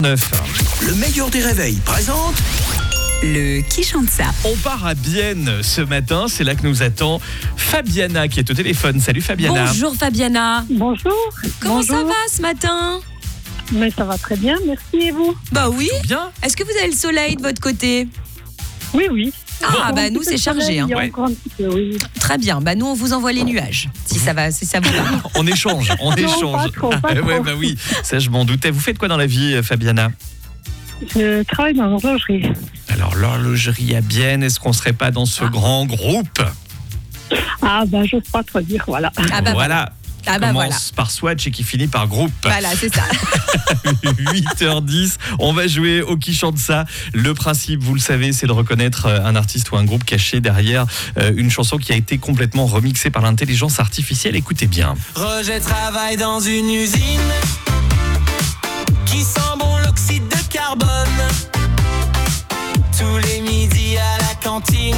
Le meilleur des réveils présente le Qui chante ça. On part à Bienne ce matin, c'est là que nous attend Fabiana qui est au téléphone. Salut Fabiana. Bonjour Fabiana. Bonjour. Comment ça Bonjour. va ce matin? Mais ça va très bien, merci, et vous? Bah oui. Bien. Est-ce que vous avez le soleil de votre côté? Oui, oui. Ah bah Un nous petit c'est peu de chargé. soleil, Hein. il y a Ouais. encore un petit peu, oui. Très bien. Bah nous on vous envoie les nuages. Si ça va, si ça vous va. On échange, on Non, échange. pas trop, pas Ouais, trop. bah oui, ça je m'en doutais. Vous faites quoi dans la vie Fabiana? Je travaille dans l'horlogerie. Alors l'horlogerie à Bienne, est-ce qu'on serait pas dans ce grand groupe? Ah bah j'ose pas trop dire, voilà. Ah bah Voilà. Ah bah Commence voilà. par Swatch et qui finit par groupe. Voilà, c'est ça. 8h10, on va jouer au Qui chante ça. Le principe, vous le savez, c'est de reconnaître un artiste ou un groupe caché derrière une chanson qui a été complètement remixée par l'intelligence artificielle. Écoutez bien. Roger travaille dans une usine qui sent bon l'oxyde de carbone. Tous les midis à la cantine,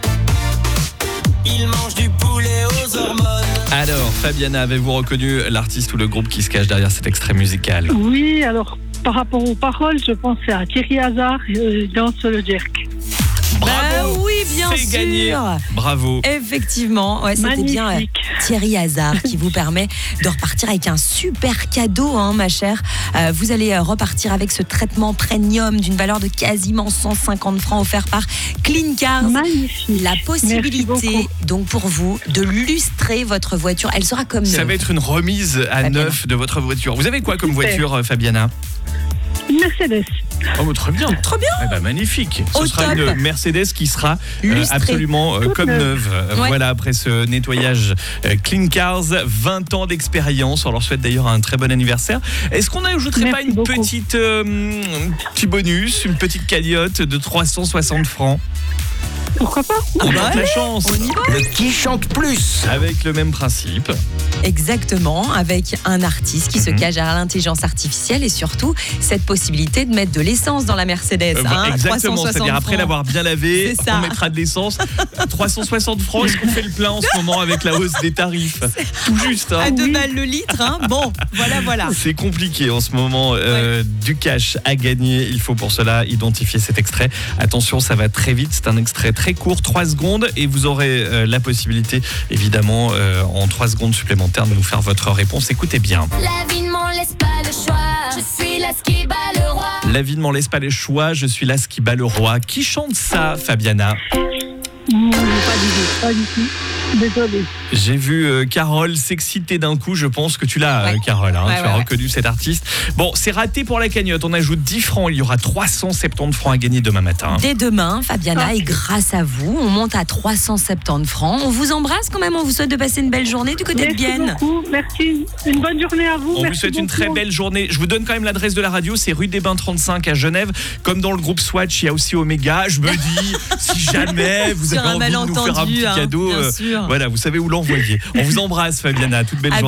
il mange du poulet aux hormones. Alors, Fabiana, avez-vous reconnu l'artiste ou le groupe qui se cache derrière cet extrait musical? Oui, alors par rapport aux paroles, je pensais à Thierry Hazard, dans le Jerk. Bah Bravo, oui, bien c'est sûr. gagné. Bravo. Effectivement, ouais, c'était bien Magnifique. Thierry Hazard qui vous permet de repartir avec un super cadeau, hein, ma chère. Vous allez repartir avec ce traitement premium d'une valeur de quasiment 150 francs offert par Clean Cars. Magnifique. La Merci possibilité, beaucoup. donc pour vous, de lustrer votre voiture. Elle sera comme Ça neuve. va être une remise à Fabiana. neuf de votre voiture. Vous avez quoi comme Super. voiture, Fabiana? Une Mercedes. Oh, très bien. Trop bien. Eh ben, magnifique. Ce Au sera top. une Mercedes qui sera Lustrée. absolument Toute comme neuve. Ouais. Voilà, après ce nettoyage Clean Cars, 20 ans d'expérience. On leur souhaite d'ailleurs un très bon anniversaire. Est-ce qu'on n'ajouterait pas Merci une beaucoup. petite petit bonus, une petite cagnotte de 360 francs? Pourquoi pas? On bah tente la chance. On y va. le Qui chante plus. Avec le même principe. Exactement, avec un artiste qui se cache derrière l'intelligence artificielle et surtout cette possibilité de mettre de l'essence dans la Mercedes. Bah, hein, exactement, 360 c'est-à-dire après francs. l'avoir bien lavé, C'est ça. on mettra de l'essence. 360 francs, est-ce qu'on fait le plein en ce moment avec la hausse des tarifs? Tout juste, hein. À 2 balles le litre, hein. Bon, voilà. C'est compliqué en ce moment, du cash à gagner. Il faut pour cela identifier cet extrait. Attention, ça va très vite. C'est un extrait très court, 3 secondes. Et vous aurez la possibilité, évidemment, en 3 secondes supplémentaires, de nous faire votre réponse. Écoutez bien. La vie ne m'en laisse pas le choix. Je suis là ce qui bat le roi. La vie ne m'en laisse pas les choix. Je suis là ce qui bat le roi. Qui chante ça, Fabiana? Pas du tout. Désolée. J'ai vu Carole s'exciter d'un coup. Je pense que tu l'as, Ouais. Carole. Hein, Ouais, tu ouais, as ouais. reconnu cet artiste. Bon, c'est raté pour la cagnotte. On ajoute 10 francs. Il y aura 370 francs à gagner demain matin. Dès demain, Fabiana, et grâce à vous, on monte à 370 francs. On vous embrasse quand même, on vous souhaite de passer une belle journée du côté de Merci Bienne. beaucoup. Merci. Une bonne journée à vous. On vous Merci souhaite une très beaucoup. belle journée. Je vous donne quand même l'adresse de la radio, c'est rue des Bains 35 à Genève. Comme dans le groupe Swatch, il y a aussi Omega. Je me dis, si jamais vous Sur avez un envie de nous faire un malentendu, petit hein, cadeau, bien sûr. voilà, vous savez où l'envoyer. On vous embrasse, Fabiana. Toute belle À journée.